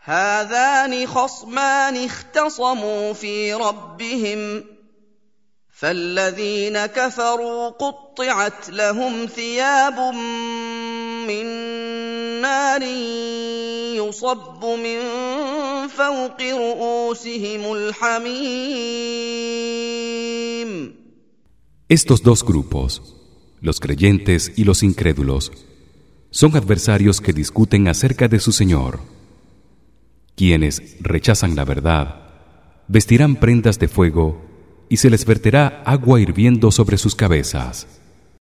هذان خصمان اختصموا في ربهم فالذين كفروا قطعت لهم ثياب من نار يصب من فوق رؤوسهم الحميم. Estos dos grupos, los creyentes y los incrédulos, son adversarios que discuten acerca de su Señor. Quienes rechazan la verdad vestirán prendas de fuego y se les verterá agua hirviendo sobre sus cabezas.